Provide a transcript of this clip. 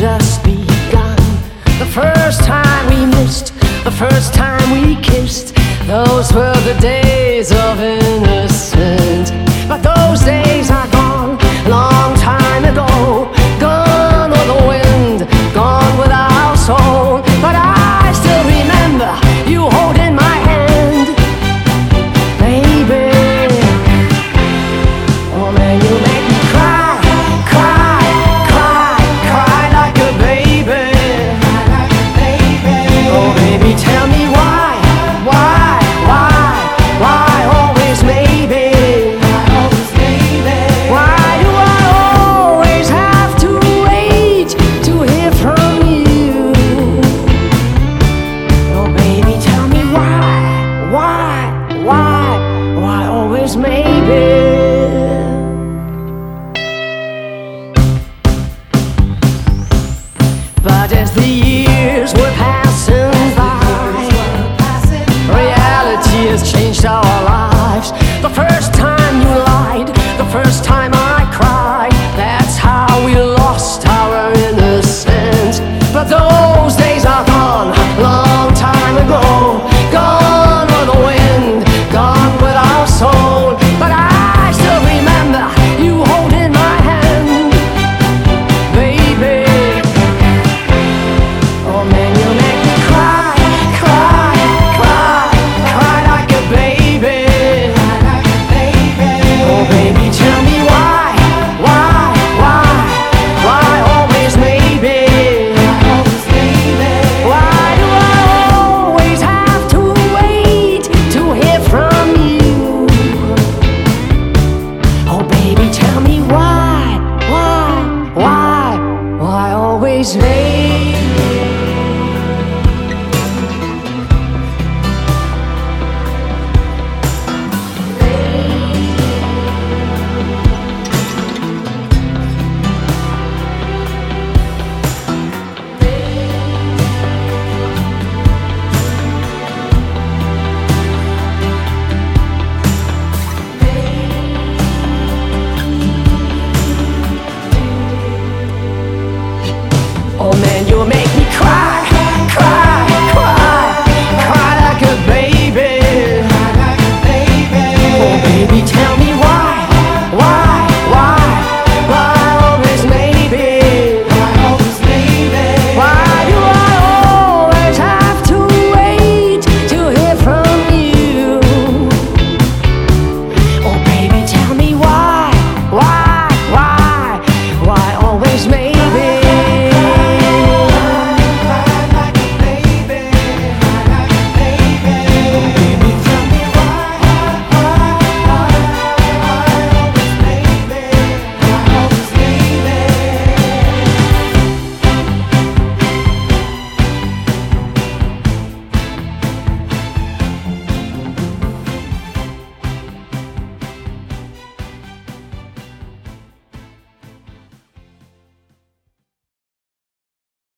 just begun. The first time we missed, the first time we kissed, those were the days of innocence. But those days are gone, long time ago. Gone with the wind, gone with our soul. But I still remember you holding my hand, baby. Oh man, you make me cry, cry, cry, cry like a baby. Oh baby, tell me why always maybe? Why do I always have to wait to hear from you? Oh baby, tell me why always maybe? But as the years were passing,